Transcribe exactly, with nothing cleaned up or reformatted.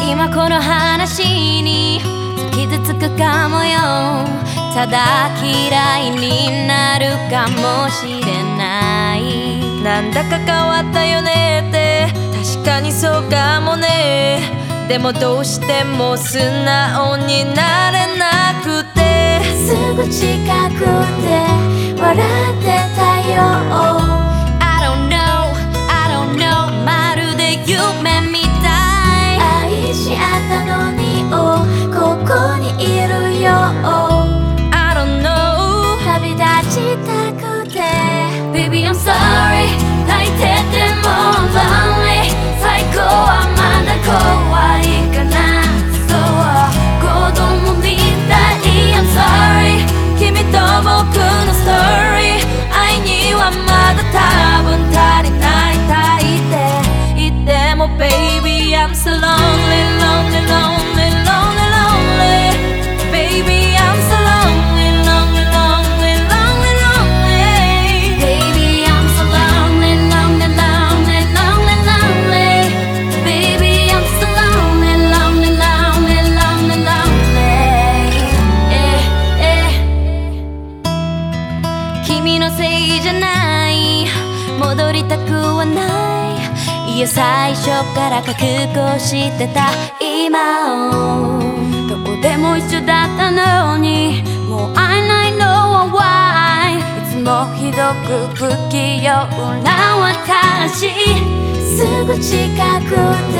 今この話に傷つくかもよ。ただ嫌いになるかもしれない。 なんだか変わったよねって確かにそうかもね。でもどうしても素直になれなくて、 すぐ近くで笑ってたよ。 I don't know, I don't know まるで夢みたい。愛し合ったのにおここにいるよ。 I don't know 旅立ちたくて Baby I'm sorry 泣いてても lonely 最高はまだ怖いかな。そう子供みたい I'm sorry 君と僕のストーリー。愛にはまだ多分足りないたいって言っても Baby I'm so lonely lonely lonely lonely lonely Baby I'm so lonely lonely lonely lonely lonely Baby I'm so lonely lonely lonely lonely lonely Baby I'm so lonely lonely lonely lonely lonely ええ君のせいじゃない、戻りたくはない。いや最初から覚悟してた今を。どこでも一緒だったのにもう会えないのは why。 いつもひどく不器用な私、すぐ近くで